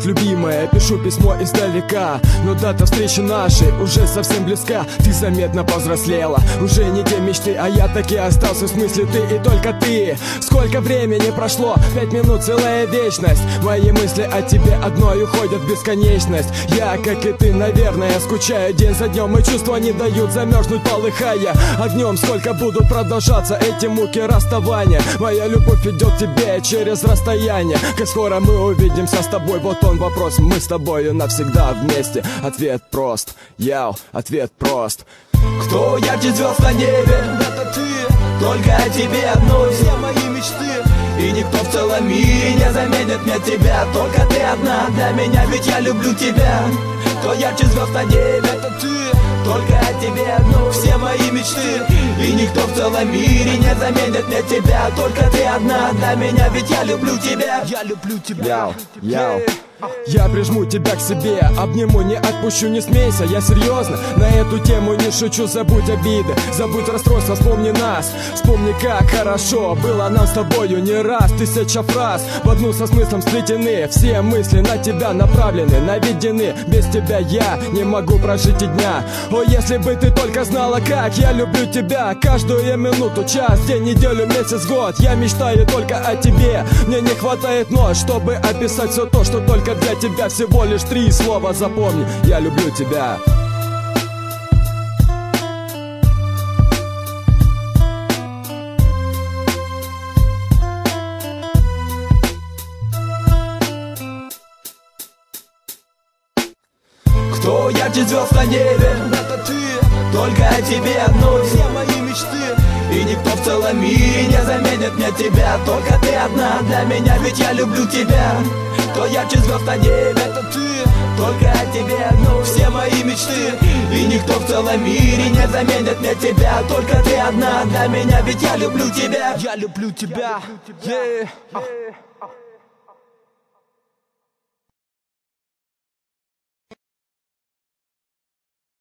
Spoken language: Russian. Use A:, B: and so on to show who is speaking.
A: любимая, пишу письмо издалека, но дата встречи нашей уже совсем близка. Ты заметно повзрослела, уже не те мечты, а я таки остался, в смысле ты и только ты. Сколько времени прошло, 5 минут, целая вечность. Мои мысли о тебе одной уходят в бесконечность. Я, как и ты, наверное, скучаю день за днем, и чувства не дают замерзнуть, полыхая огнем. Сколько будут продолжаться эти муки расставания? Моя любовь идет к тебе через расстояние. Как скоро мы увидимся с тобой? Вот он вопрос, мы с тобою навсегда вместе. Ответ прост, яу, ответ прост.
B: Кто ярче звезд на небе? Это ты. Только о тебе одной все мои мечты. И никто в целом мире не заменит мне тебя. Только ты одна для меня, ведь я люблю тебя. Кто ярче звезд на небе? Это ты. Только о тебе одной все мои мечты. И никто в целом мире не заменит мне тебя. Только ты одна для меня, ведь я люблю тебя. Я люблю тебя.
A: Яу. Я прижму тебя к себе, обниму, не отпущу, не смейся, я серьезно на эту тему не шучу. Забудь обиды, забудь расстройства, вспомни нас. Вспомни, как хорошо было нам с тобою не раз. 1000 фраз в одну со смыслом сплетены. Все мысли на тебя направлены, наведены. Без тебя я не могу прожить и дня. О, если бы ты только знала, как я люблю тебя. Каждую минуту, час, день, неделю, месяц, год. Я мечтаю только о тебе. Мне не хватает ночь, чтобы описать все то, что только для тебя. Всего лишь 3 слова запомни: я люблю тебя.
B: Кто ярче звезд на небе? Это ты. Только о тебе одной все мои мечты. И никто в целом мире не заменит мне тебя. Только ты одна для меня, ведь я люблю тебя. Кто ярче звезд на небе? Это ты. Только о тебе одной все мои мечты. И никто в целом мире не заменит мне тебя. Только ты одна для меня, ведь я люблю тебя. Я люблю тебя.